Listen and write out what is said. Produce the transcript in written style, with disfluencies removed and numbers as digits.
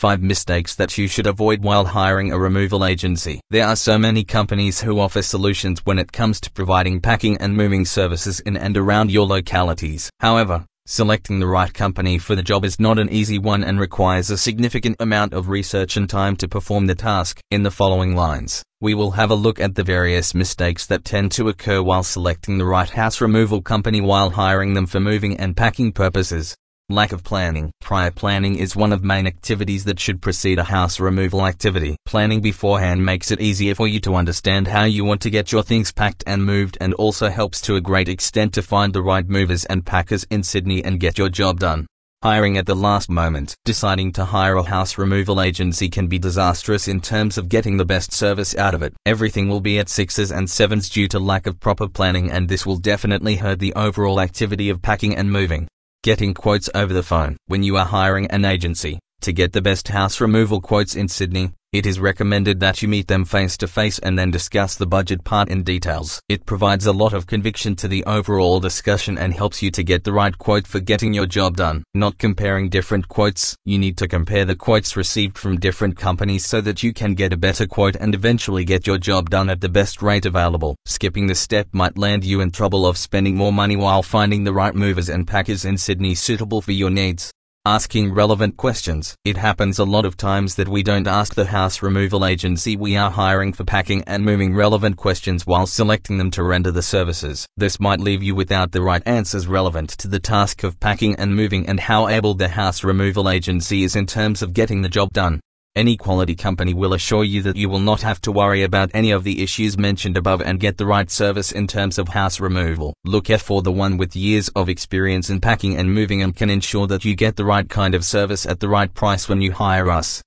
5 mistakes that you should avoid while hiring a removal agency. There are so many companies who offer solutions when it comes to providing packing and moving services in and around your localities. However, selecting the right company for the job is not an easy one and requires a significant amount of research and time to perform the task. In the following lines, we will have a look at the various mistakes that tend to occur while selecting the right house removal company while hiring them for moving and packing purposes. Lack of planning. Prior planning is one of main activities that should precede a house removal activity. Planning beforehand makes it easier for you to understand how you want to get your things packed and moved, and also helps to a great extent to find the right movers and packers in Sydney and get your job done. Hiring at the last moment. Deciding to hire a house removal agency can be disastrous in terms of getting the best service out of it. Everything will be at 6s and 7s due to lack of proper planning, and this will definitely hurt the overall activity of packing and moving. Getting quotes over the phone. When you are hiring an agency to get the best house removal quotes in Sydney, it is recommended that you meet them face to face and then discuss the budget part in details. It provides a lot of conviction to the overall discussion and helps you to get the right quote for getting your job done. Not comparing different quotes. You need to compare the quotes received from different companies so that you can get a better quote and eventually get your job done at the best rate available. Skipping this step might land you in trouble of spending more money while finding the right movers and packers in Sydney suitable for your needs. Asking relevant questions. It happens a lot of times that we don't ask the house removal agency we are hiring for packing and moving relevant questions while selecting them to render the services. This might leave you without the right answers relevant to the task of packing and moving and how able the house removal agency is in terms of getting the job done. Any quality company will assure you that you will not have to worry about any of the issues mentioned above and get the right service in terms of house removal. Look out for the one with years of experience in packing and moving and can ensure that you get the right kind of service at the right price when you hire us.